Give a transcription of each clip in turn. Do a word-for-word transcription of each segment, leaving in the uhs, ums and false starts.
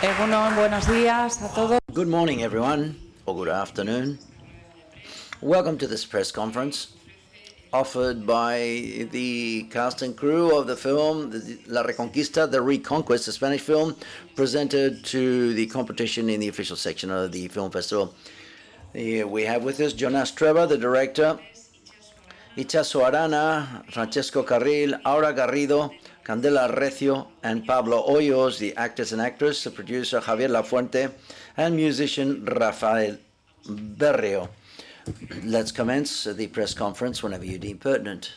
Egunon, buenos días a todos. Good morning, everyone, or good afternoon. Welcome to this press conference offered by the cast and crew of the film La Reconquista, The Reconquest, a Spanish film, presented to the competition in the official section of the film festival. Here we have with us Jonas Treva, the director, Itxaso Arana, Francesco Carril, Aura Garrido, Candela Recio, and Pablo Hoyos, the actors and actress, the producer Javier Lafuente, and musician Rafael Berrio. Let's commence the press conference whenever you deem pertinent.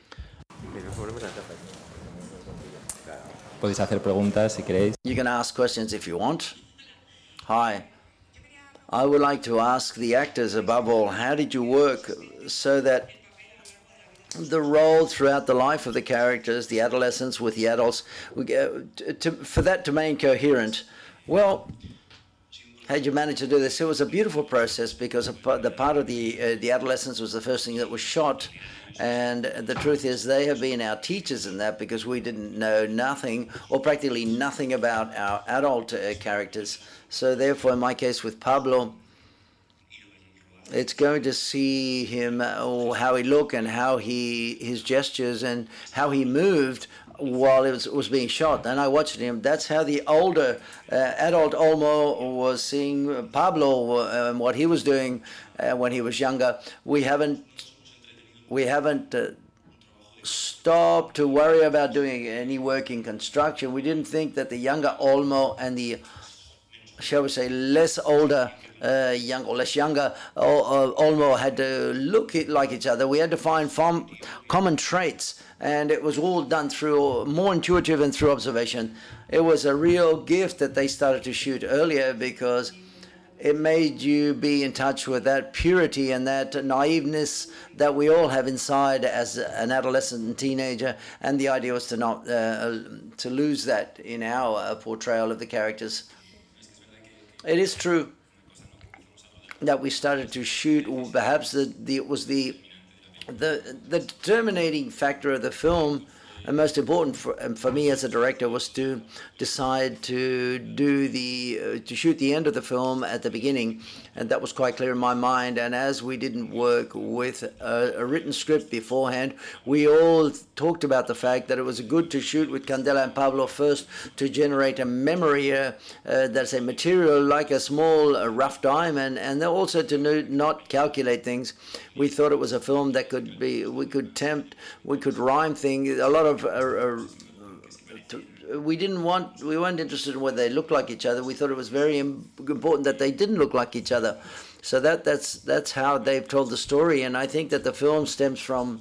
Podéis hacer preguntas si queréis. You can ask questions if you want. Hi. I would like to ask the actors, above all, how did you work so that the role throughout the life of the characters, the adolescents with the adults, to, to, for that to remain coherent? Well, how did you manage to do this? It was a beautiful process because the part of the uh, the adolescents was the first thing that was shot, and the truth is they have been our teachers in that because we didn't know nothing or practically nothing about our adult uh, characters. So therefore, in my case with Pablo, it's going to see him, oh, how he looked and how he, his gestures and how he moved while it was, was being shot. And I watched him. That's how the older uh, adult Olmo was seeing Pablo uh, and what he was doing uh, when he was younger. We haven't, we haven't uh, stopped to worry about doing any work in construction. We didn't think that the younger Olmo and the, shall we say, less older Uh, young or less younger, uh, Olmo had to look like each other. We had to find fom- common traits, and it was all done through more intuitive and through observation. It was a real gift that they started to shoot earlier because it made you be in touch with that purity and that naiveness that we all have inside as an adolescent and teenager. And the idea was to not uh, to lose that in our uh, portrayal of the characters. It is true that we started to shoot, or perhaps the, the it was the the the determining factor of the film, and most important for for me as a director, was to decide to do the uh, to shoot the end of the film at the beginning, and that was quite clear in my mind. And as we didn't work with a, a written script beforehand, we all talked about the fact that it was good to shoot with Candela and Pablo first to generate a memory uh, uh, that's a material like a small uh, rough diamond, and also to no, not calculate things. We thought it was a film that could be, we could tempt, we could rhyme things, a lot of, uh, uh, to, we didn't want, we weren't interested in whether they looked like each other. We thought it was very important that they didn't look like each other. So that that's that's how they've told the story, and I think that the film stems from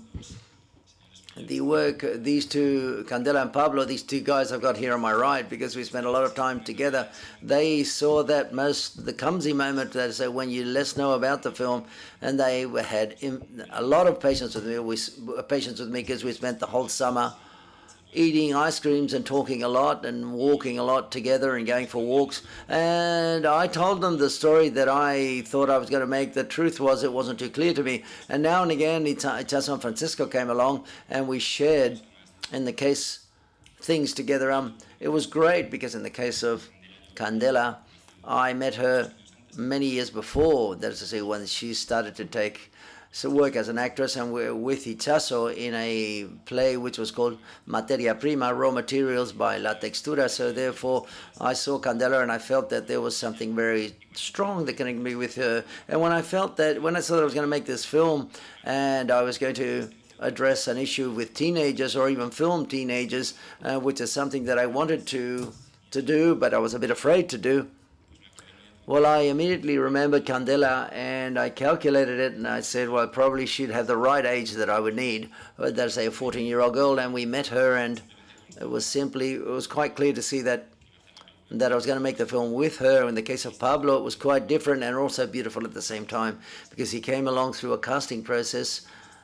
the work, these two, Candela and Pablo, these two guys I've got here on my right, because we spent a lot of time together. They saw that most, the clumsy moment, that is when you less know about the film, and they had a lot of patience with me, we, patience with me because we spent the whole summer eating ice creams and talking a lot and walking a lot together and going for walks. And I told them the story that I thought I was going to make. The truth was it wasn't too clear to me. And now and again, Itxaso and Francisco came along and we shared, in the case, things together. Um, it was great because in the case of Candela, I met her many years before, that is to say, when she started to take So work as an actress, and we're with Itxaso in a play which was called Materia Prima, Raw Materials by La Textura. So therefore, I saw Candela and I felt that there was something very strong that connected me with her. And when I felt that, when I saw that I was going to make this film and I was going to address an issue with teenagers or even film teenagers, uh, which is something that I wanted to, to do, but I was a bit afraid to do, well, I immediately remembered Candela and I calculated it and I said, well, probably she'd have the right age that I would need. That's a fourteen-year-old girl, and we met her, and it was simply, it was quite clear to see that that I was going to make the film with her. In the case of Pablo, it was quite different and also beautiful at the same time because he came along through a casting process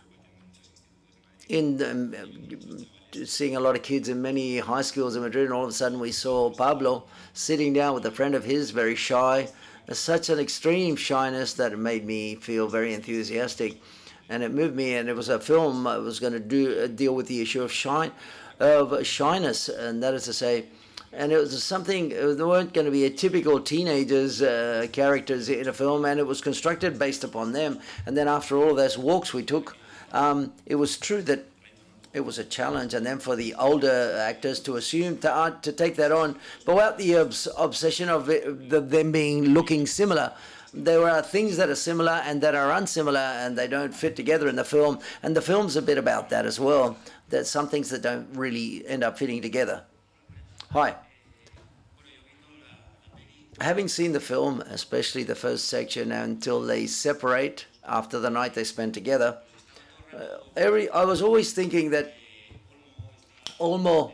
in the, seeing a lot of kids in many high schools in Madrid, and all of a sudden we saw Pablo sitting down with a friend of his, very shy, such an extreme shyness that it made me feel very enthusiastic, and it moved me. And it was a film I was going to do uh, deal with the issue of shy, of shyness, and that is to say, and it was something, there weren't going to be a typical teenagers uh, characters in a film, and it was constructed based upon them. And then after all of those walks we took, um, it was true that it was a challenge, and then for the older actors to assume to uh, to take that on, but without the obs- obsession of it, the, them being looking similar. There are things that are similar and that are unsimilar, and they don't fit together in the film. And the film's a bit about that as well. There's some things that don't really end up fitting together. Hi. Having seen the film, especially the first section, until they separate after the night they spend together, uh, every I was always thinking that Olmo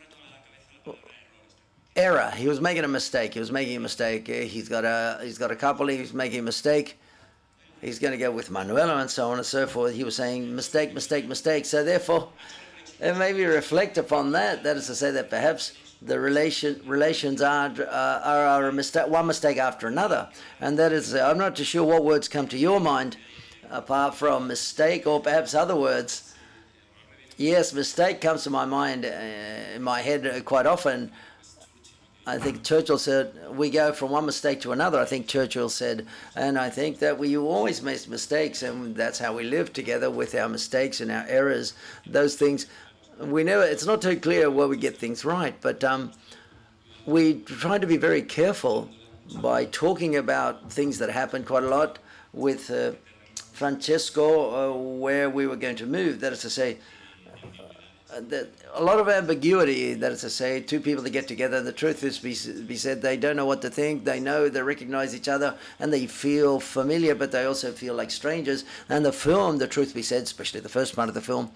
error. He was making a mistake. He was making a mistake. He's got a he's got a couple. He's making a mistake. He's going to go with Manuela and so on and so forth. He was saying mistake, mistake, mistake. So therefore, and maybe reflect upon that. That is to say that perhaps the relation relations are uh, are, are a mistake, one mistake after another. And that is, I'm not too sure what words come to your mind apart from mistake, or perhaps other words. Yes, mistake comes to my mind, uh, in my head quite often. I think Churchill said, we go from one mistake to another, I think Churchill said, and I think that we always make mistakes, and that's how we live together, with our mistakes and our errors, those things. We never, it's not too clear where we get things right, but um, we try to be very careful by talking about things that happen quite a lot with uh, Francesco, uh, where we were going to move, that is to say, Uh, that a lot of ambiguity, that is to say, two people that get together, and the truth is be, be said, they don't know what to think, they know, they recognize each other, and they feel familiar, but they also feel like strangers. And the film, the truth be said, especially the first part of the film,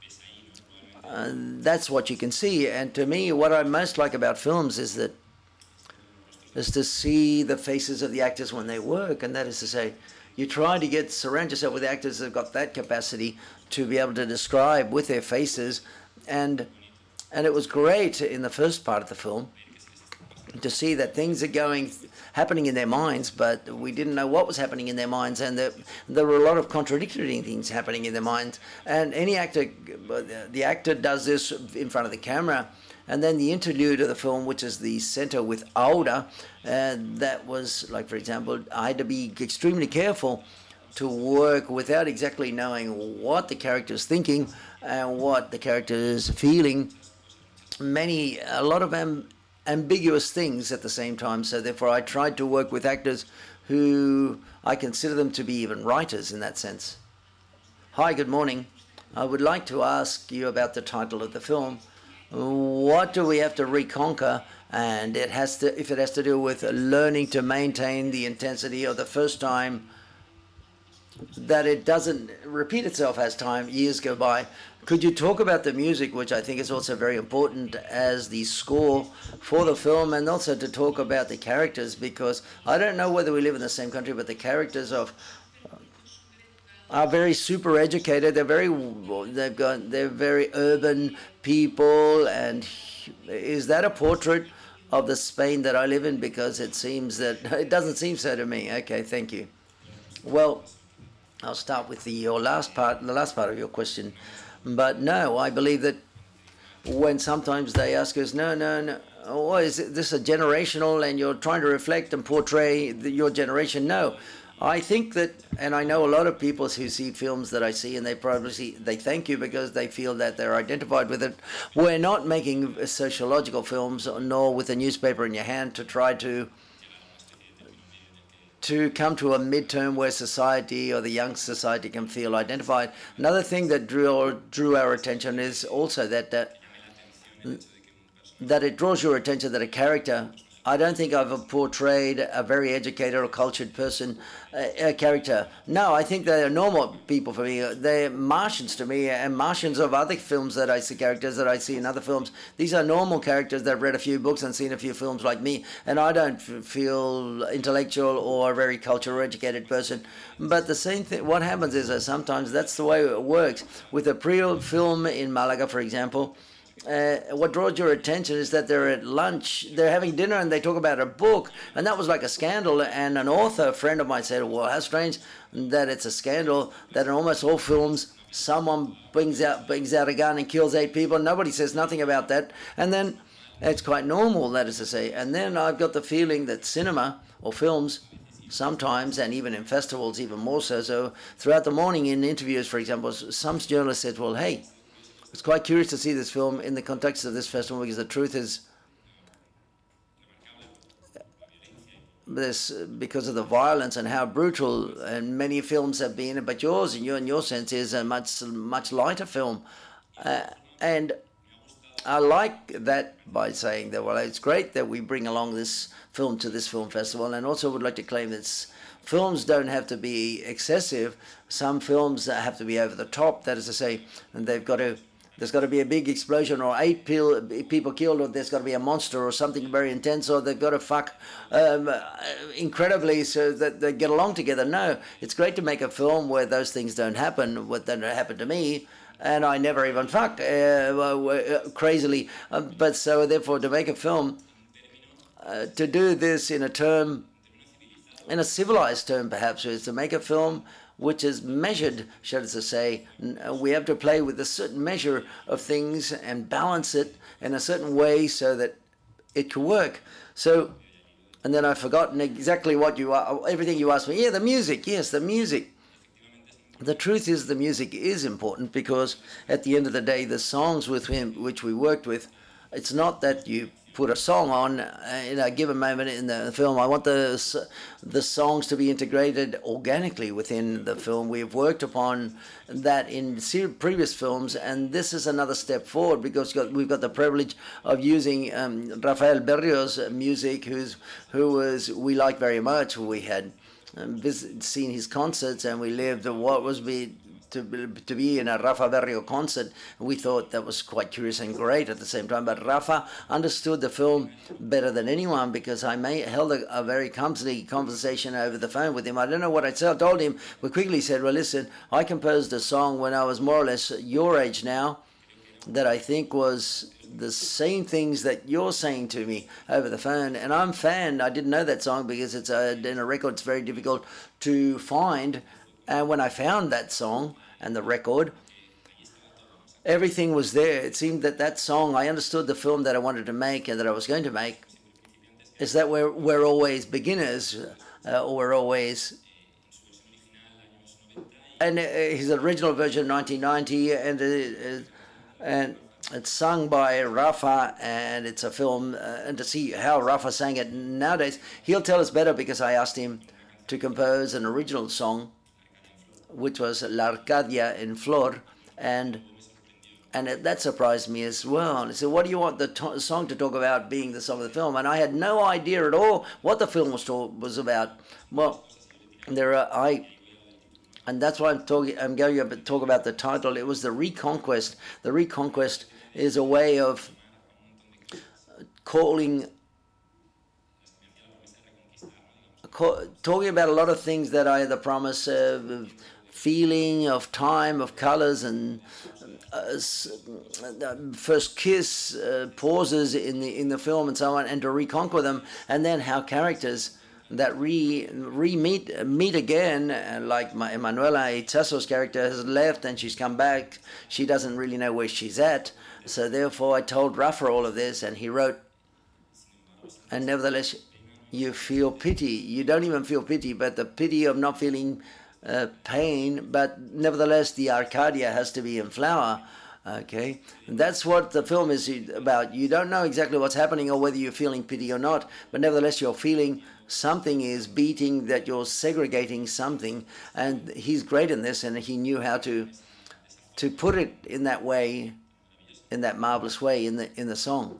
uh, that's what you can see. And to me, what I most like about films is that is to see the faces of the actors when they work, and that is to say, you try to get surround yourself with actors that have got that capacity to be able to describe with their faces, and and it was great in the first part of the film to see that things are going happening in their minds, but we didn't know what was happening in their minds, and that there were a lot of contradictory things happening in their minds. And any actor, the actor does this in front of the camera. And then the interlude of the film, which is the center with Aura, uh, that was, like, for example, I had to be extremely careful to work without exactly knowing what the character is thinking and what the character is feeling. Many, a lot of am, ambiguous things at the same time. So therefore, I tried to work with actors who I consider them to be even writers in that sense. Hi, good morning. I would like to ask you about the title of the film. What do we have to reconquer? And it has to, if it has to do with learning to maintain the intensity of the first time, that it doesn't repeat itself as time, years go by. Could you talk about the music, which I think is also very important as the score for the film, and also to talk about the characters, because I don't know whether we live in the same country, but the characters of are very super educated. They're very, they've got, they're very urban people. And is that a portrait of the Spain that I live in? Because it seems that, it doesn't seem so to me. Okay, thank you. Well, I'll start with the your last part, the last part of your question. But no, I believe that when sometimes they ask us, no, no, no, oh, is this a generational and you're trying to reflect and portray the, your generation? No. I think that, and I know a lot of people who see films that I see, and they probably see, they thank you because they feel that they're identified with it. We're not making sociological films, nor with a newspaper in your hand to try to to come to a midterm where society or the young society can feel identified. Another thing that drew drew our attention is also that that that it draws your attention that a character. I don't think I've portrayed a very educated or cultured person, a, a character. No, I think they're normal people for me. They're Martians to me, and Martians of other films that I see, characters that I see in other films. These are normal characters that have read a few books and seen a few films like me, and I don't f- feel intellectual or a very cultural or educated person. But the same thing, what happens is that sometimes that's the way it works. With a pre-film in Malaga, for example, Uh, what draws your attention is that they're at lunch, they're having dinner, and they talk about a book, and that was like a scandal. And an author, a friend of mine, said, well, how strange that it's a scandal that in almost all films someone brings out brings out a gun and kills eight people. Nobody says nothing about that. And then It's quite normal, that is to say. And then I've got the feeling that cinema or films sometimes, and even in festivals even more so, so throughout the morning in interviews, for example, some journalist said, well, hey, it's quite curious to see this film in the context of this festival, because the truth is this, because of the violence and how brutal and many films have been, but yours, in your, in your sense, is a much, much lighter film. Uh, and I like that by saying that, well, it's great that we bring along this film to this film festival, and also would like to claim that films don't have to be excessive. Some films have to be over the top, that is to say, and they've got to, there's got to be a big explosion, or eight people killed, or there's got to be a monster or something very intense, or they've got to fuck um, incredibly so that they get along together. No, it's great to make a film where those things don't happen, what don't happen to me. And I never even fucked uh, uh, crazily. Uh, but so therefore, to make a film, uh, to do this in a term, in a civilized term perhaps, is to make a film which is measured, shall I say. We have to play with a certain measure of things and balance it in a certain way so that it can work. So, and then I've forgotten exactly what you are, everything you asked me. Yeah, the music, yes, the music. The truth is the music is important, because at the end of the day, the songs with him, which we worked with, it's not that you put a song on in a given moment in the film. I want the, the songs to be integrated organically within the film. We've worked upon that in previous films, and this is another step forward, because we've got the privilege of using um, Rafael Berrios' music, who's, who was, we like very much. We had Um, visit, seen his concerts, and we lived what was be to, to be in a Rafa Berrio concert. We thought that was quite curious and great at the same time. But Rafa understood the film better than anyone, because I may, held a, a very clumsy conversation over the phone with him. I don't know what I told him, but quickly said, well, listen, I composed a song when I was more or less your age now, that I think was the same things that you're saying to me over the phone. And I'm a fan. I didn't know that song, because it's a, in a record it's very difficult to find. And when I found that song and the record, everything was there. It seemed that that song, I understood the film that I wanted to make and that I was going to make, is that we're, we're always beginners, uh, or we're always... And uh, his original version, nineteen ninety, and uh, and it's sung by Rafa, and it's a film, uh, and to see how Rafa sang it nowadays, he'll tell us better, because I asked him to compose an original song, which was La Arcadia en Flor, and and it, that surprised me as well. And he said, what do you want the to song to talk about being the song of the film? And I had no idea at all what the film was, was about. Well, there are, I... And that's why I'm talking. I'm going to talk about the title. It was the Reconquest. The Reconquest is a way of calling, call, talking about a lot of things that I had the promise of feeling, of time, of colors, and uh, first kiss, uh, pauses in the in the film, and so on, and to reconquer them, and then how characters that re re meet meet again, uh, like my Emanuela Itzaso's character has left and she's come back. She doesn't really know where she's at, so therefore I told Rafa all of this, and he wrote, and nevertheless you feel pity. You don't even feel pity, but the pity of not feeling uh, pain, but nevertheless the Arcadia has to be in flower. Okay, and that's what the film is about. You don't know exactly what's happening or whether you're feeling pity or not, but nevertheless you're feeling something is beating, that you're segregating something. And he's great in this, and he knew how to to put it in that way, in that marvelous way in the in the song.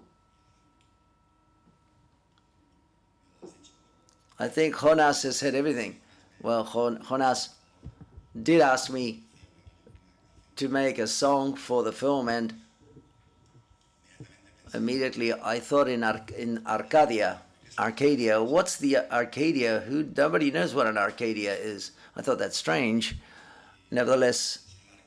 I think Jonas has said everything. Well, Jonas did ask me to make a song for the film, and immediately I thought in Ar in Arcadia. Arcadia. What's the Arcadia? Who nobody knows what an Arcadia is. I thought that's strange. Nevertheless,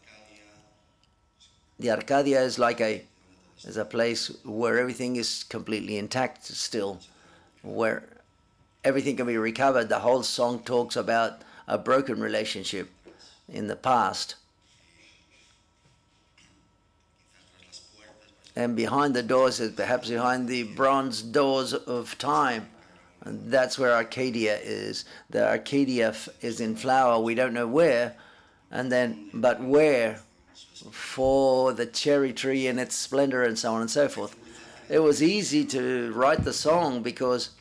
the Arcadia is like a is a place where everything is completely intact still, where everything can be recovered. The whole song talks about a broken relationship in the past. And behind the doors is perhaps behind the bronze doors of time. And that's where Arcadia is. The Arcadia is in flower. We don't know where, and then, but where for the cherry tree and its splendor and so on and so forth. It was easy to write the song because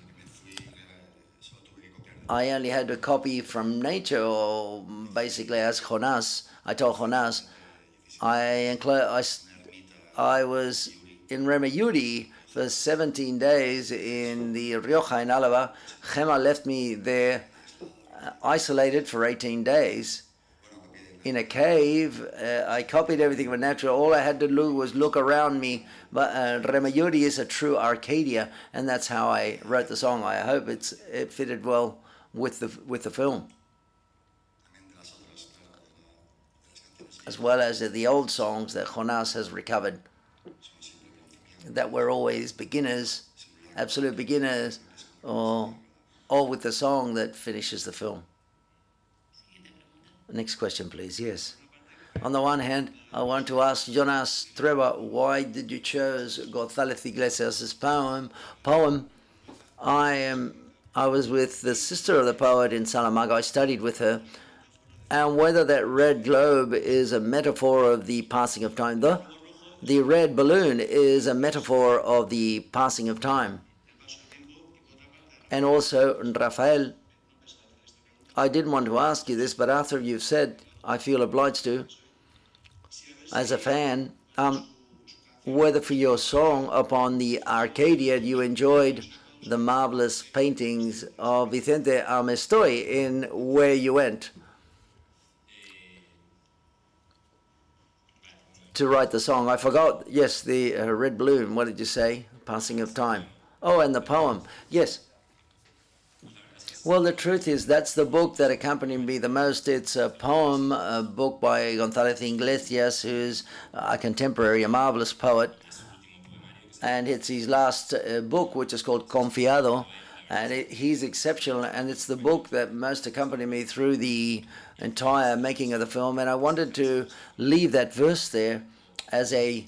I only had to copy from nature, or basically as Jonás. I told Jonás, I, I, I was in Remayuri for seventeen days in the Rioja in Álava. Gemma left me there uh, isolated for eighteen days in a cave. Uh, I copied everything from nature. All I had to do was look around me. But uh, Remayuri is a true Arcadia, and that's how I wrote the song. I hope it's it fitted well with the with the film, as well as the old songs that Jonás has recovered, that were always beginners, absolute beginners, or or with the song that finishes the film. Next question, please. Yes. On the one hand, I want to ask Jonás Trueba, why did you choose González Iglesias' poem? Poem. I am. I was with the sister of the poet in Salamanca. I studied with her, and whether that red globe is a metaphor of the passing of time. The the red balloon is a metaphor of the passing of time. And also, Rafael, I didn't want to ask you this, but after you've said, I feel obliged to, as a fan, um, whether for your song upon the Arcadia you enjoyed the marvelous paintings of Vicente Armestoy in Where You Went to write the song. I forgot, yes, the uh, red balloon, what did you say? Passing of time. Oh, and the poem, yes. Well, the truth is that's the book that accompanied me the most. It's a poem, a book by González Iglesias, who's a contemporary, a marvelous poet. And it's his last uh, book, which is called Confiado. And it, he's exceptional. And it's the book that most accompanied me through the entire making of the film. And I wanted to leave that verse there as a...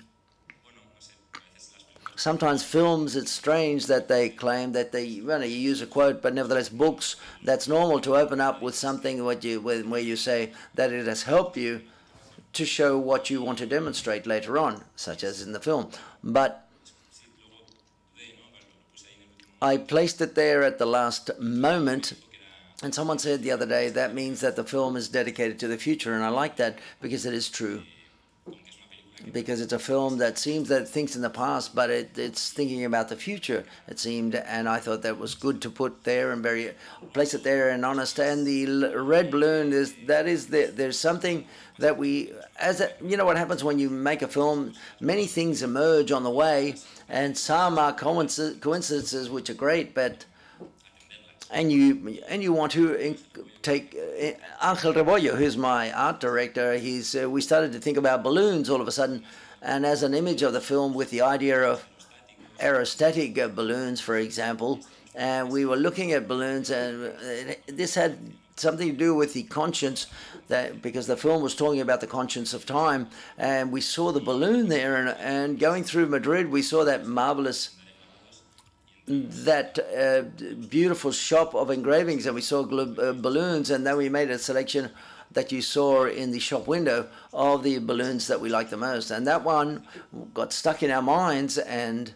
Sometimes films, it's strange that they claim that they, well, you use a quote, but nevertheless books, that's normal to open up with something what you, where you say that it has helped you to show what you want to demonstrate later on, such as in the film. But I placed it there at the last moment, and someone said the other day that means that the film is dedicated to the future, and I like that because it is true. Because it's a film that seems that it thinks in the past, but it, it's thinking about the future, it seemed, and I thought that was good to put there and very place it there and honest. And the red balloon is that is the, there's something that we, as a, you know what happens when you make a film, many things emerge on the way, and some are coincidences which are great, but and you and you want to take uh, Angel Rebollo, who's my art director. He's uh, we started to think about balloons all of a sudden, and as an image of the film with the idea of aerostatic uh, balloons, for example, and we were looking at balloons, and uh, this had something to do with the conscience, that because the film was talking about the conscience of time, and we saw the balloon there, and and going through Madrid, we saw that marvelous. that uh, beautiful shop of engravings, and we saw uh, balloons, and then we made a selection that you saw in the shop window of the balloons that we like the most, and that one got stuck in our minds, and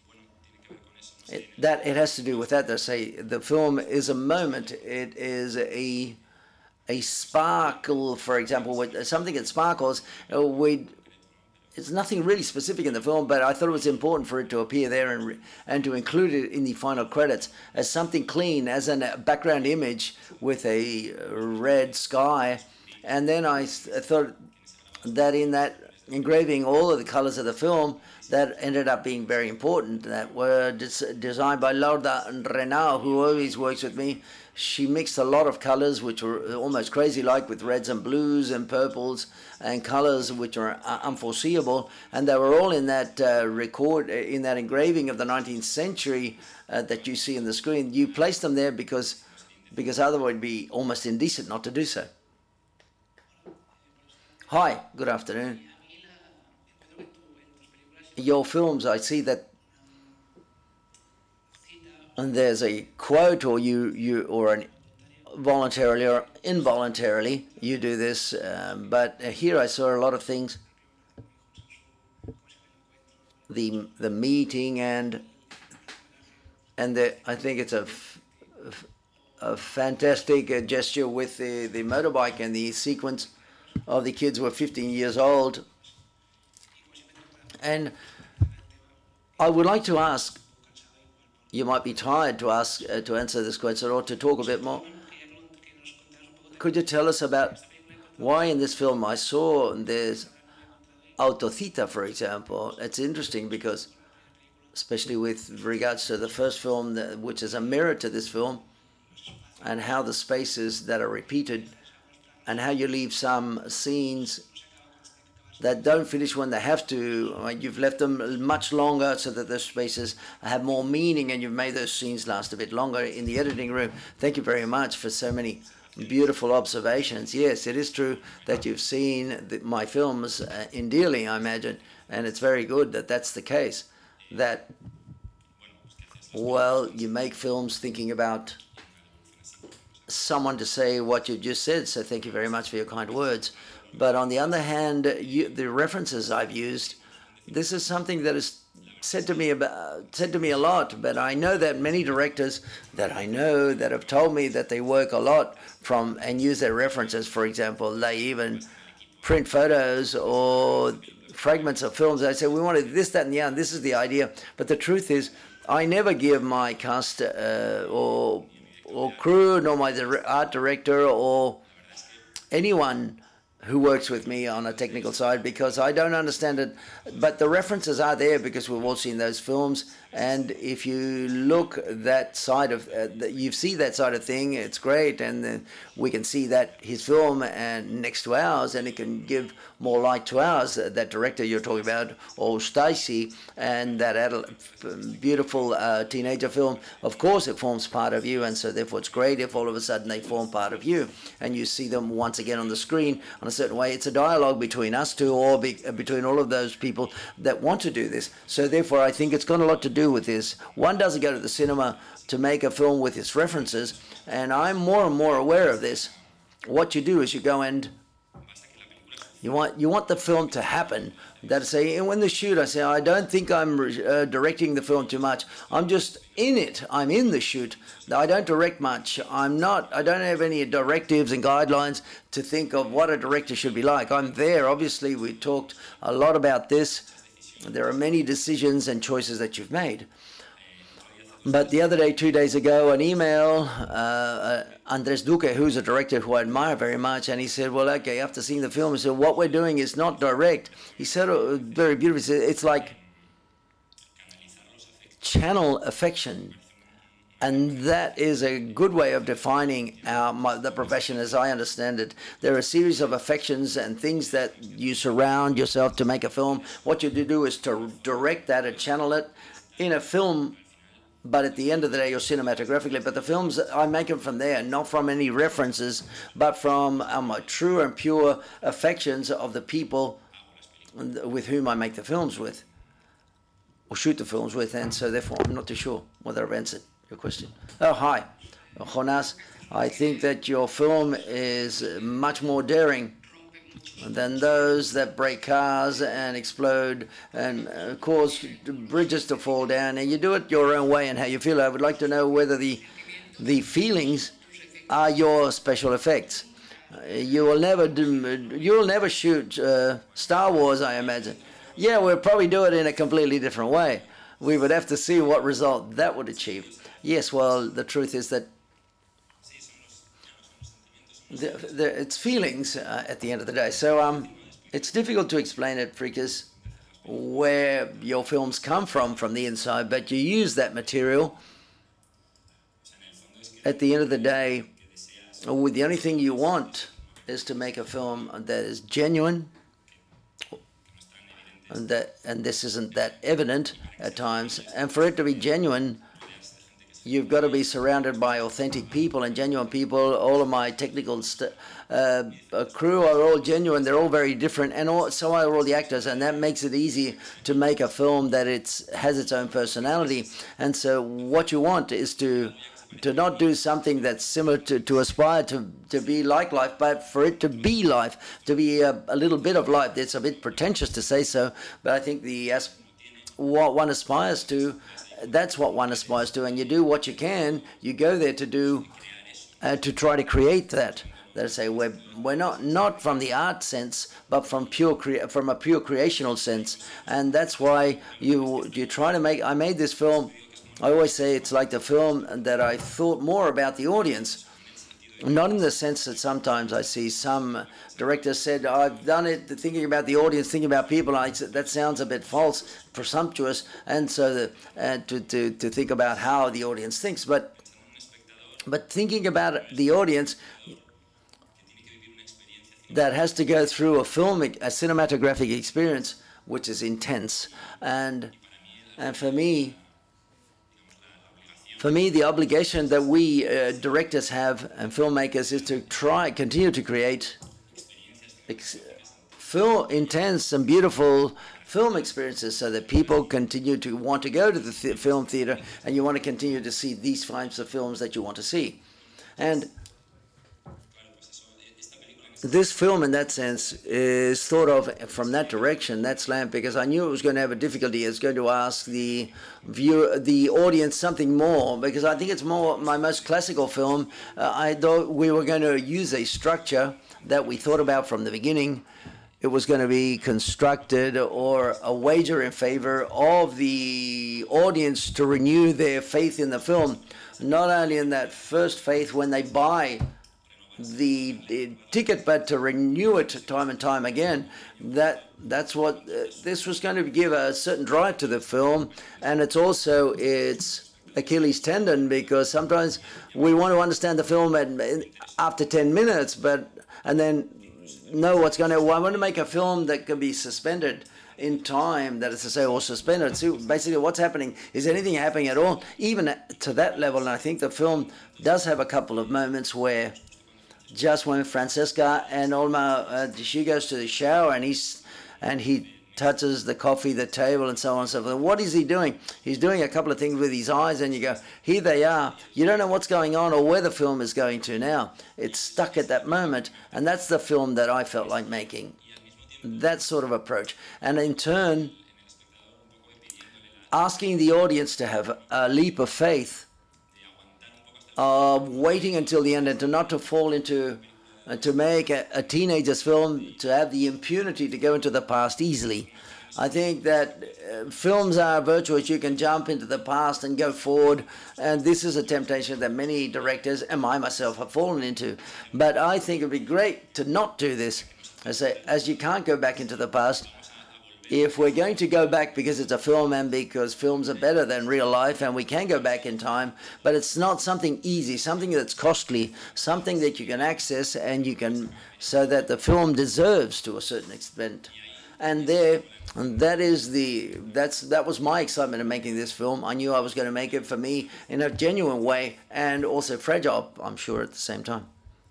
it, that it has to do with that. They say the film is a moment, it is a a sparkle, for example, with something that sparkles. uh, we It's nothing really specific in the film, but I thought it was important for it to appear there and and to include it in the final credits as something clean, as a background image with a red sky. And then I thought that in that engraving all of the colors of the film, that ended up being very important, that were des- designed by Laura Renau, who always works with me. She mixed a lot of colors which were almost crazy-like, with reds and blues and purples and colors which are unforeseeable, and they were all in that uh, record, in that engraving of the nineteenth century uh, that you see on the screen. You placed them there because because otherwise it would be almost indecent not to do so. Hi, good afternoon. your films, I see that, and there's a quote, or you you or an voluntarily or involuntarily you do this, um, but here I saw a lot of things. The the meeting and and the, I think it's a, a fantastic uh, gesture with the, the motorbike and the sequence of the kids who were fifteen years old. And I would like to ask, you might be tired to ask uh, to answer this question or to talk a bit more. Could you tell us about why in this film I saw there's Autocita, for example? It's interesting because, especially with regards to the first film, that, which is a mirror to this film, and how the spaces that are repeated and how you leave some scenes that don't finish when they have to. You've left them much longer so that those spaces have more meaning, and you've made those scenes last a bit longer in the editing room. Thank you very much for so many beautiful observations. Yes, it is true that you've seen the, my films uh, in Dealing, I imagine, and it's very good that that's the case. That, well, you make films thinking about someone to say what you just said, so thank you very much for your kind words. But on the other hand, you, the references I've used, this is something that is said to me about said to me a lot. But I know that many directors that I know that have told me that they work a lot from and use their references. For example, they even print photos or fragments of films. They say, we wanted this, that, and the other. This is the idea. But the truth is, I never give my cast uh, or or crew, nor my art director or anyone who works with me on a technical side, because I don't understand it. But the references are there because we've all seen those films. And if you look that side of, uh, you see that side of thing, it's great. And uh, we can see that his film and next to ours, and it can give more light to ours, uh, that director you're talking about, or Stacy, and that adult, beautiful uh, teenager film. Of course, it forms part of you. And so therefore it's great if all of a sudden they form part of you and you see them once again on the screen on a certain way. It's a dialogue between us two, or be, between all of those people that want to do this. So therefore I think it's got a lot to do with this. One doesn't go to the cinema to make a film with its references, and I'm more and more aware of this. What you do is you go and you want you want the film to happen. That say, and when the shoot, I say, I don't think I'm uh, directing the film too much. I'm just in it. I'm in the shoot. I don't direct much. I'm not. I don't have any directives and guidelines to think of what a director should be like. I'm there. Obviously, we talked a lot about this. There are many decisions and choices that you've made. But the other day, two days ago, an email, uh, uh, Andres Duque, who's a director who I admire very much, and he said, well, okay, after seeing the film, he said, what we're doing is not direct. He said, oh, very beautiful, he said, it's like channel affection. And that is a good way of defining our, my, the profession as I understand it. There are a series of affections and things that you surround yourself to make a film. What you do is to direct that and channel it in a film, but at the end of the day, you're cinematographically. But the films, I make them from there, not from any references, but from um, true and pure affections of the people with whom I make the films with, or shoot the films with. And so therefore, I'm not too sure whether I've answered your question. Oh, hi, Jonas. I think that your film is much more daring than those that break cars and explode and uh, cause bridges to fall down. And you do it your own way and how you feel. I would like to know whether the the feelings are your special effects. Uh, you will never do. You will never shoot uh, Star Wars, I imagine. Yeah, we'll probably do it in a completely different way. We would have to see what result that would achieve. Yes, well, the truth is that the, the, it's feelings uh, at the end of the day. So um, it's difficult to explain it, Freakers, where your films come from, from the inside, but you use that material. At the end of the day, the only thing you want is to make a film that is genuine, and that, and this isn't that evident at times, and for it to be genuine, you've got to be surrounded by authentic people and genuine people. All of my technical st uh, crew are all genuine. They're all very different, and all, so are all the actors, and that makes it easy to make a film that it's has its own personality. And so what you want is to to not do something that's similar to, to aspire to, to be like life, but for it to be life, to be a, a little bit of life. It's a bit pretentious to say so, but I think the as what one aspires to, that's what one aspires to, and you do what you can. You go there to do, uh, to try to create that. That is, say we're we're not not from the art sense, but from pure crea from a pure creational sense, and that's why you you try to make. I made this film. I always say it's like the film that I thought more about the audience. Not in the sense that sometimes I see some directors said, I've done it thinking about the audience, thinking about people. I said, that sounds a bit false, presumptuous, and so the, uh, to, to, to think about how the audience thinks. But, but thinking about the audience that has to go through a filmic, a cinematographic experience, which is intense. And, and for me, For me, the obligation that we uh, directors have and filmmakers is to try, continue to create ex film, intense and beautiful film experiences so that people continue to want to go to the th film theater, and you want to continue to see these types of films that you want to see. And this film, in that sense, is thought of from that direction, that slant, because I knew it was going to have a difficulty. It's going to ask the viewer, the audience, something more, because I think it's more my most classical film. Uh, I thought we were going to use a structure that we thought about from the beginning. It was going to be constructed or a wager in favor of the audience to renew their faith in the film, not only in that first faith when they buy The, the ticket, but to renew it time and time again. That that's what uh, this was going to give a certain drive to the film, and it's also its Achilles tendon, because sometimes we want to understand the film at, after ten minutes, but and then know what's going to. Well, I want to make a film that can be suspended in time, that is to say, or suspended. So basically, what's happening? Is anything happening at all? Even to that level, and I think the film does have a couple of moments where, just when Francesca and Olma, uh, she goes to the shower and he's and he touches the coffee, the table, and so on and so forth. What is he doing? He's doing a couple of things with his eyes, and you go, here they are. You don't know what's going on or where the film is going to now. It's stuck at that moment, and that's the film that I felt like making. That sort of approach, and in turn, asking the audience to have a leap of faith. Uh, waiting until the end, and to not to fall into, uh, to make a, a teenager's film, to have the impunity to go into the past easily. I think that uh, films are virtuous. You can jump into the past and go forward, and this is a temptation that many directors, and I myself, have fallen into. But I think it would be great to not do this. I say, as you can't go back into the past, if we're going to go back because it's a film and because films are better than real life and we can go back in time, but it's not something easy, something that's costly, something that you can access and you can, so that the film deserves to a certain extent. And there, and that is the, that's, that was my excitement in making this film. I knew I was going to make it for me in a genuine way and also fragile, I'm sure, at the same time.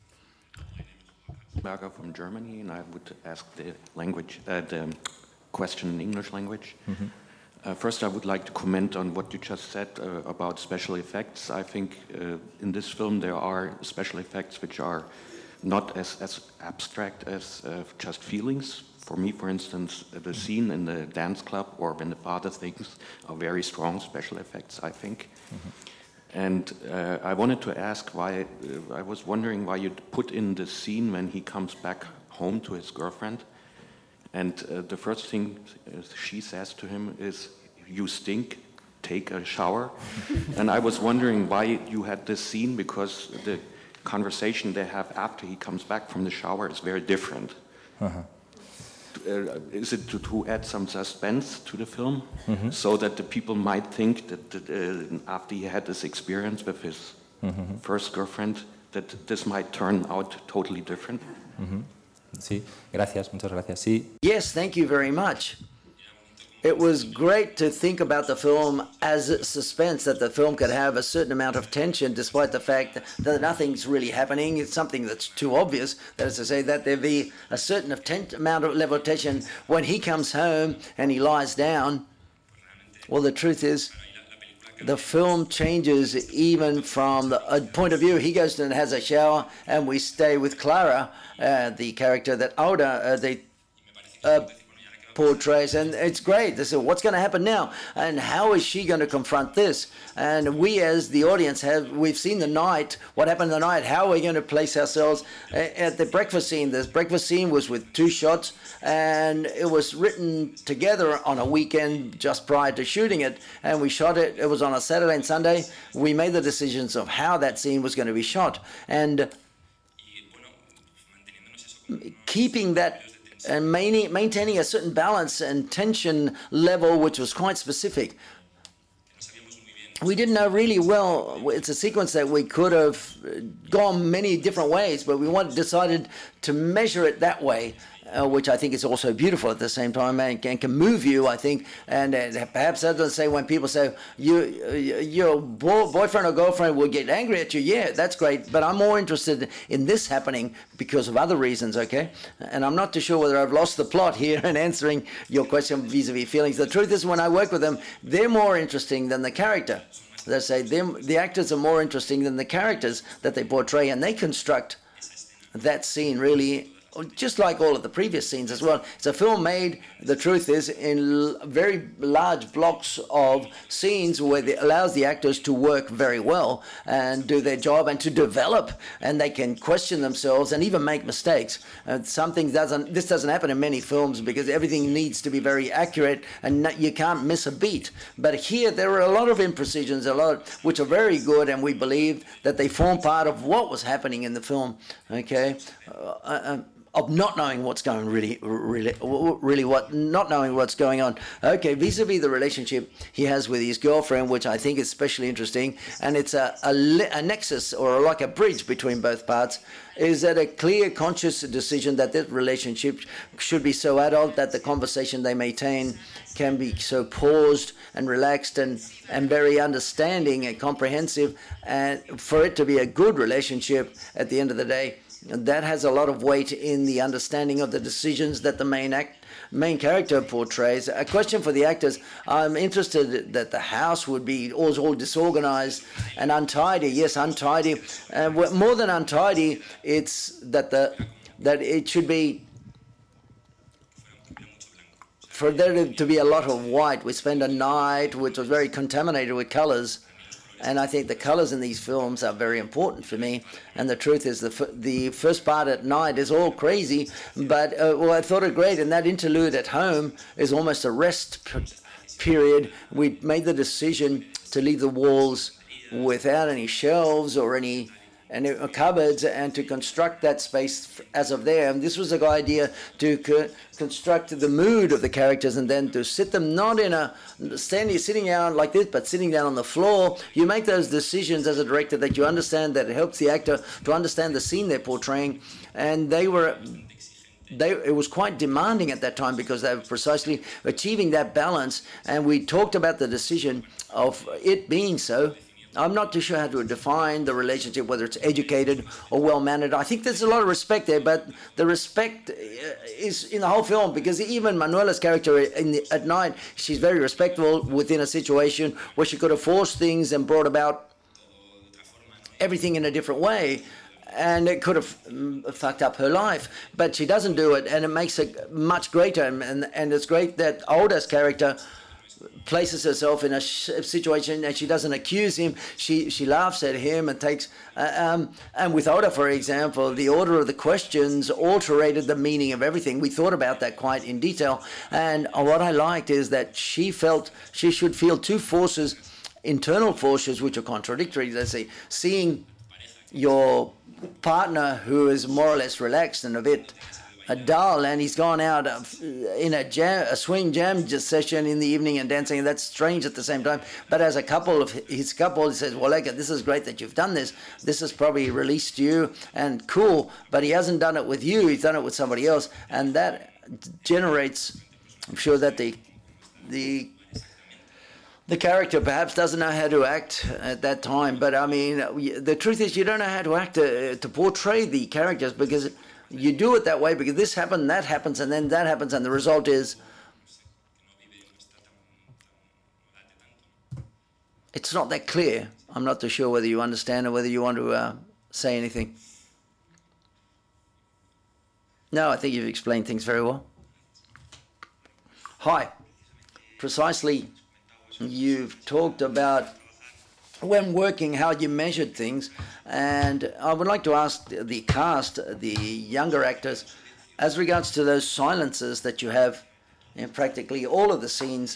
Berger from Germany, and I would ask the language, uh, the question in English language. Mm-hmm. uh, first, I would like to comment on what you just said uh, about special effects. I think uh, in this film there are special effects which are not as, as abstract as uh, just feelings. For me, for instance, the scene in the dance club or when the father thinks are very strong special effects, I think. Mm-hmm. And uh, I wanted to ask why, uh, I was wondering why you put in the scene when he comes back home to his girlfriend. And uh, the first thing uh, she says to him is, "You stink, take a shower." And I was wondering why you had this scene, because the conversation they have after he comes back from the shower is very different. Uh-huh. Uh, is it to, to add some suspense to the film, mm-hmm. so that the people might think that, that uh, after he had this experience with his mm-hmm. first girlfriend, that this might turn out totally different? Mm-hmm. Sí, gracias, muchas gracias. Sí. Yes, thank you very much. it was great to think about the film as suspense, that the film could have a certain amount of tension despite the fact that nothing's really happening. It's something that's too obvious, that is to say that there be a certain amount of level of tension when he comes home and he lies down. Well, the truth is, the film changes even from the uh, point of view. He goes and has a shower, and we stay with Clara, uh, the character that Auda, uh, the uh, portrays, and it's great. They say, what's going to happen now, and how is she going to confront this? And we, as the audience, have we've seen the night. What happened the night? How are we going to place ourselves at the breakfast scene? This breakfast scene was with two shots, and it was written together on a weekend just prior to shooting it, and we shot it. It was on a Saturday and Sunday. We made the decisions of how that scene was going to be shot, and keeping that and maintaining a certain balance and tension level, which was quite specific. We didn't know really well. It's a sequence that we could have gone many different ways, but we wanted, decided to measure it that way, uh, which I think is also beautiful at the same time, and can, can move you, I think. And uh, perhaps I don't say when people say you, uh, your bo boyfriend or girlfriend will get angry at you. Yeah, that's great, but I'm more interested in this happening because of other reasons, okay? And I'm not too sure whether I've lost the plot here in answering your question vis-a-vis feelings. The truth is, when I work with them, they're more interesting than the character. They say them, the actors are more interesting than the characters that they portray, and they construct that scene really, just like all of the previous scenes as well. It's a film made, the truth is, in very large blocks of scenes where it allows the actors to work very well and do their job and to develop, and they can question themselves and even make mistakes. Uh, something doesn't, this doesn't happen in many films because everything needs to be very accurate and not, you can't miss a beat. But here there are a lot of imprecisions, a lot which are very good, and we believe that they form part of what was happening in the film. Okay. Uh, uh, of not knowing what's going really, really, really what, not knowing what's going on. Okay, vis-a-vis the relationship he has with his girlfriend, which I think is especially interesting, and it's a, a, a nexus or like a bridge between both parts, is that a clear, conscious decision that this relationship should be so adult that the conversation they maintain can be so paused and relaxed and, and very understanding and comprehensive, and for it to be a good relationship at the end of the day. That has a lot of weight in the understanding of the decisions that the main act, main character portrays. A question for the actors: I'm interested that the house would be all, all disorganized and untidy. Yes, untidy. And uh, more than untidy, it's that the that it should be, for there to be a lot of white. We spent a night which was very contaminated with colors. And I think the colors in these films are very important for me. And the truth is, the f the first part at night is all crazy, but uh, well, I thought it great. And that interlude at home is almost a rest period. We made the decision to leave the walls without any shelves or any and cupboards, and to construct that space as of there. And this was a good idea to co construct the mood of the characters, and then to sit them not in a standing, sitting down like this, but sitting down on the floor. You make those decisions as a director that you understand, that it helps the actor to understand the scene they're portraying. And they were, they, it was quite demanding at that time because they were precisely achieving that balance. And we talked about the decision of it being so. I'm not too sure how to define the relationship, whether it's educated or well-mannered. I think there's a lot of respect there, but the respect is in the whole film, because even Manuela's character in the, at night, she's very respectful within a situation where she could have forced things and brought about everything in a different way, and it could have fucked up her life. But she doesn't do it, and it makes it much greater. And, and, and it's great that Auda's character places herself in a situation and she doesn't accuse him. She she laughs at him and takes uh, um, and with Auda, for example, the order of the questions alterated the meaning of everything. We thought about that quite in detail, and what I liked is that she felt she should feel two forces, internal forces which are contradictory. Let's say seeing your partner who is more or less relaxed and a bit a dull, and he's gone out in a jam, a swing jam session in the evening and dancing, and that's strange at the same time. But as a couple of his couple, he says, well, Eka, this is great that you've done this. This has probably released you, and cool, but he hasn't done it with you, he's done it with somebody else, and that generates, I'm sure that the the the character perhaps doesn't know how to act at that time. But I mean, the truth is you don't know how to act to, to portray the characters, because you do it that way because this happened, that happens, and then that happens, and the result is it's not that clear. I'm not too sure whether you understand or whether you want to uh, say anything. No, I think you've explained things very well. Hi. Precisely, you've talked about when working how you measured things, and I would like to ask the cast, the younger actors, as regards to those silences that you have in practically all of the scenes.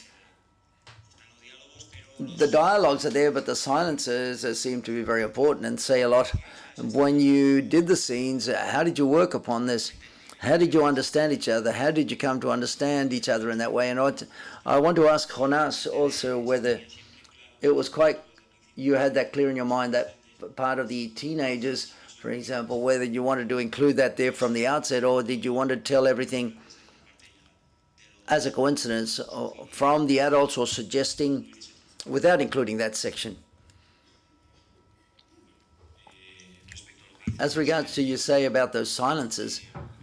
The dialogues are there, but the silences seem to be very important and say a lot. When you did the scenes, how did you work upon this? How did you understand each other? How did you come to understand each other in that way? And I want to ask Jonás also whether it was quite, you had that clear in your mind, that part of the teenagers, for example, whether you wanted to include that there from the outset, or did you want to tell everything as a coincidence from the adults, or suggesting without including that section? As regards to you say about those silences,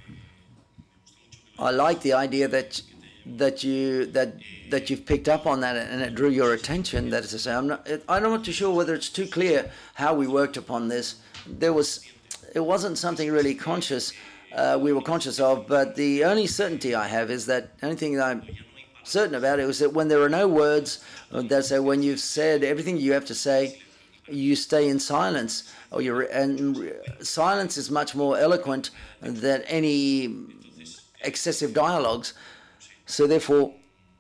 I like the idea that that you that that you've picked up on that, and it drew your attention. That is to say, I'm not I'm not too sure whether it's too clear how we worked upon this. There was it wasn't something really conscious uh, we were conscious of, but the only certainty I have is that the only thing that I'm certain about it was that when there are no words, that's say when you've said everything you have to say, you stay in silence, or you're and silence is much more eloquent than any excessive dialogues. So therefore,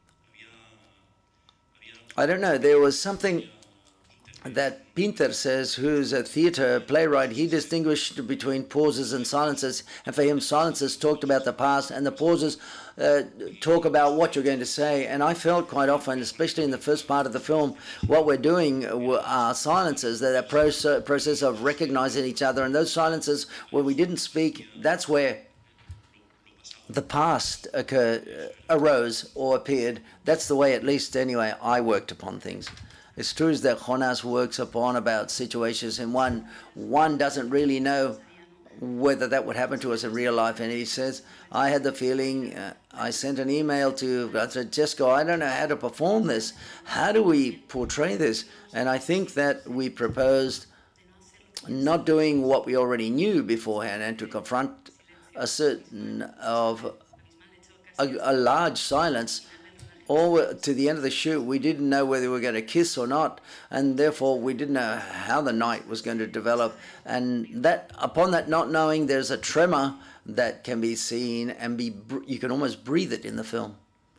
I don't know, there was something that Pinter says, who's a theatre playwright. He distinguished between pauses and silences, and for him silences talked about the past, and the pauses uh, talk about what you're going to say. And I felt quite often, especially in the first part of the film, what we're doing are silences, that are a process of recognizing each other, and those silences where we didn't speak, that's where the past occur, uh, arose or appeared. That's the way, at least anyway, I worked upon things. It's true that Jonás works upon about situations, and one one doesn't really know whether that would happen to us in real life. And he says, I had the feeling, uh, I sent an email to Francesco, I don't know how to perform this. How do we portray this? And I think that we proposed not doing what we already knew beforehand, and to confront a certain of a, a large silence all to the end of the shoot. We didn't know whether we were going to kiss or not, and therefore we didn't know how the night was going to develop. And that upon that not knowing, there's a tremor that can be seen, and be you can almost breathe it in the film.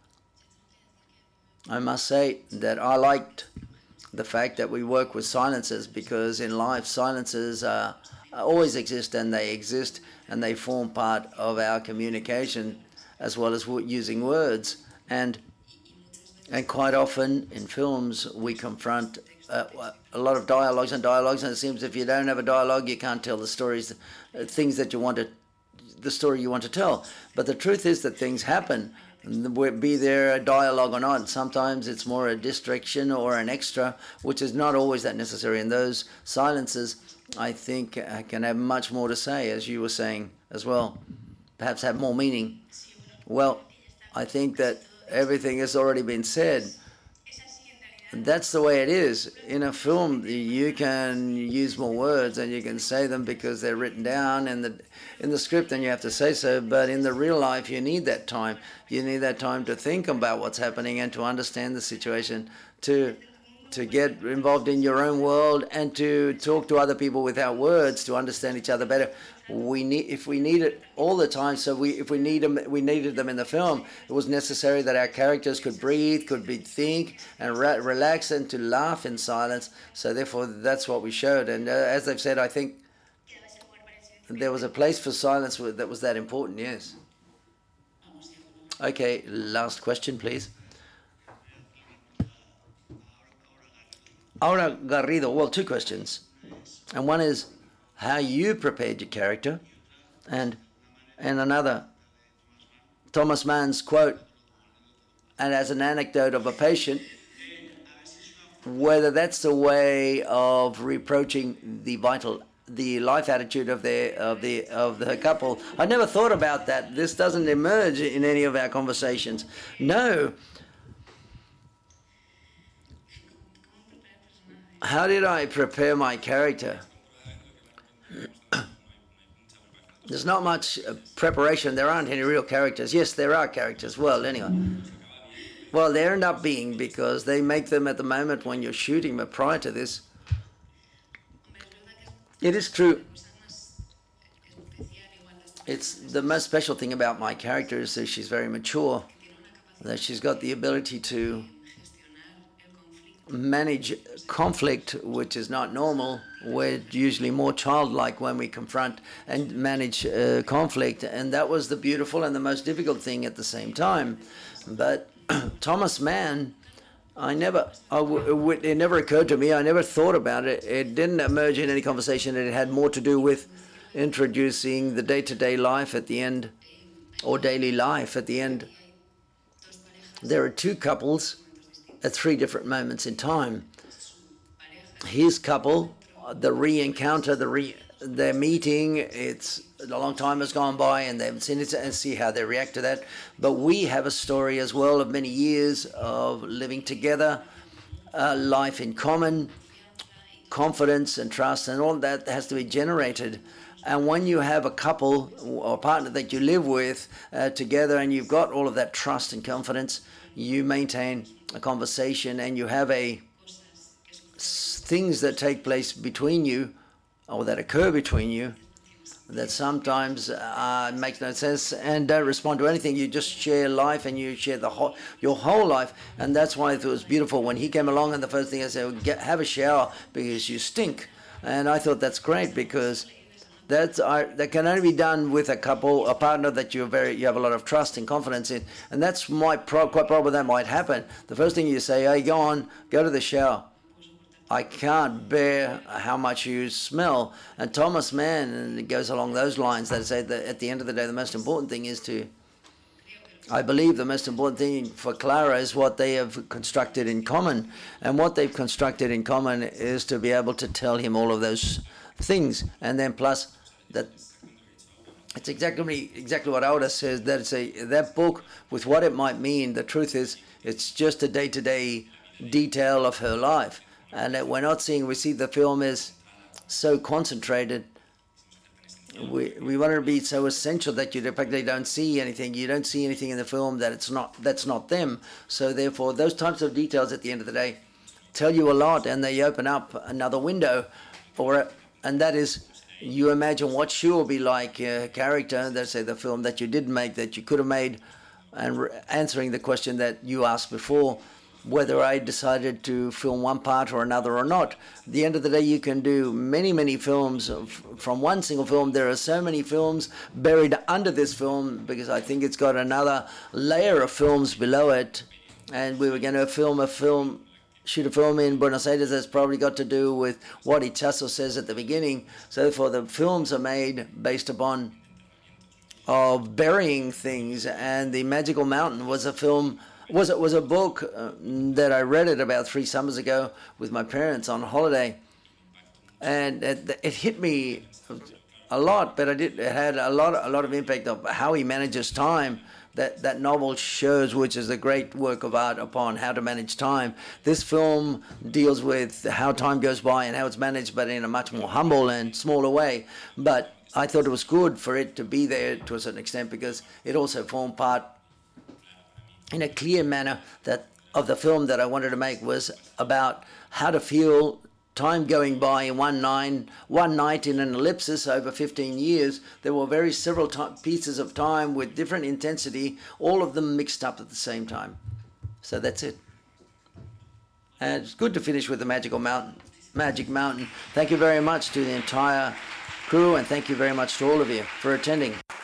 I must say that I liked the fact that we work with silences, because in life silences uh, always exist, and they exist and they form part of our communication as well as using words. And and quite often in films we confront uh, a lot of dialogues and dialogues, and it seems if you don't have a dialogue, you can't tell the stories, uh, things that you want to, the story you want to tell. But the truth is that things happen, be there a dialogue or not. Sometimes it's more a distraction or an extra, which is not always that necessary. And those silences, I think, uh, can have much more to say, as you were saying as well, perhaps have more meaning. Well, I think that everything has already been said. That's the way it is. In a film, you can use more words and you can say them because they're written down in the in the script, and you have to say so. But in the real life, you need that time. You need that time to think about what's happening and to understand the situation, to to get involved in your own world, and to talk to other people without words, to understand each other better. We need, if we need it all the time, so we, if we need them, we needed them in the film. It was necessary that our characters could breathe, could be think, and re relax, and to laugh in silence. So therefore, that's what we showed. And uh, as I've said, I think there was a place for silence that was that important. Yes. Okay. Last question, please. Aura Garrido. Well, two questions, and one is how you prepared your character, and and another, Thomas Mann's quote, and as an anecdote of a patient, whether that's the way of reproaching the vital, the life attitude of the of the of the couple. I never thought about that. This doesn't emerge in any of our conversations. No. How did I prepare my character? There's not much preparation. There aren't any real characters. Yes, there are characters. Well, anyway. Well, they end up being, because they make them at the moment when you're shooting, but prior to this, it is true. It's the most special thing about my character is that she's very mature, that she's got the ability to manage conflict, which is not normal. We're usually more childlike when we confront and manage uh, conflict, and that was the beautiful and the most difficult thing at the same time. But Thomas Mann, I never, I w it never occurred to me, I never thought about it. It didn't emerge in any conversation. It had more to do with introducing the day-to-day life at the end, or daily life at the end. There are two couples at three different moments in time. His couple, the re-encounter, the re their meeting, it's a long time has gone by and they haven't seen it, and see how they react to that. But we have a story as well of many years of living together, uh, life in common, confidence and trust, and all that has to be generated. And when you have a couple or a partner that you live with uh, together, and you've got all of that trust and confidence, you maintain a conversation, and you have a things that take place between you, or that occur between you, that sometimes uh, makes no sense and don't respond to anything. You just share life, and you share the whole, your whole life. And that's why it was beautiful when he came along, and the first thing I said, well, get, have a shower because you stink. And I thought that's great, because that's uh, that can only be done with a couple, a partner that you're very, you have a lot of trust and confidence in. And that's my pro quite probably that might happen. The first thing you say, hey, go on, go to the shower. I can't bear how much you smell. And Thomas Mann, and it goes along those lines, that say that at the end of the day, the most important thing is to, I believe the most important thing for Clara is what they have constructed in common. And what they've constructed in common is to be able to tell him all of those things. And then plus that, it's exactly exactly what Alda says, that it's a, that book, with what it might mean, the truth is, it's just a day-to-day detail of her life. And that we're not seeing, we see the film is so concentrated. We we want it to be so essential that you practically don't see anything. You don't see anything in the film that it's not, that's not them. So therefore, those types of details at the end of the day tell you a lot, and they open up another window for it. And that is, you imagine what she will be like, a character, let's say the film that you did make, that you could have made, and re answering the question that you asked before, whether I decided to film one part or another or not. At the end of the day, you can do many, many films from one single film. There are so many films buried under this film, because I think it's got another layer of films below it. And we were going to film a film, shoot a film in Buenos Aires that's probably got to do with what Itxaso says at the beginning. So therefore, the films are made based upon of burying things. And The Magical Mountain was a film Was it was a book uh, that I read it about three summers ago with my parents on holiday, and it, it hit me a lot. But I did it had a lot a lot of impact of how he manages time. That that novel shows, which is a great work of art upon how to manage time. This film deals with how time goes by and how it's managed, but in a much more humble and smaller way. But I thought it was good for it to be there to a certain extent, because it also formed part, in a clear manner, that of the film that I wanted to make was about how to feel time going by in one nine one night in an ellipsis over fifteen years. There were very several pieces of time with different intensity, all of them mixed up at the same time. So that's it. And it's good to finish with the Magical Mountain, Magic Mountain. Thank you very much to the entire crew, and thank you very much to all of you for attending.